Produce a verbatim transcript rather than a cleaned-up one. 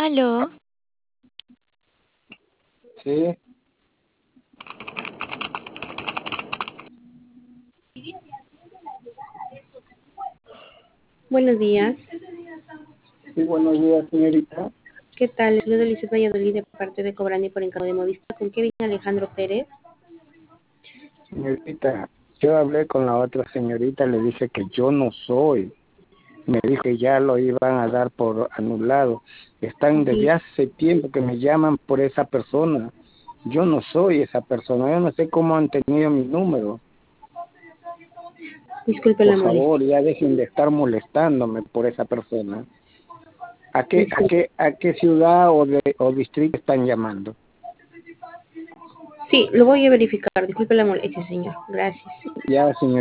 Aló, Sí, Buenos días. sí, buenos días, señorita. ¿Qué tal? Soy de Lisset Valladolid de parte de Cobrani por encargo de Movistar. ¿Con Kevin Alejandro Pérez? Señorita, yo hablé con la otra señorita, le dije que yo no soy. Me dijo que ya lo iban a dar por anulado. Están desde Sí. hace tiempo que me llaman por esa persona. Yo no soy esa persona. Yo no sé cómo han tenido mi número. Disculpe la Por molestia. favor, ya dejen de estar molestándome por esa persona. ¿A qué, a Disculpe. qué, a qué ciudad o, de, o distrito están llamando? Sí, lo voy a verificar. Disculpe la molestia, señor. Gracias. Ya, señor.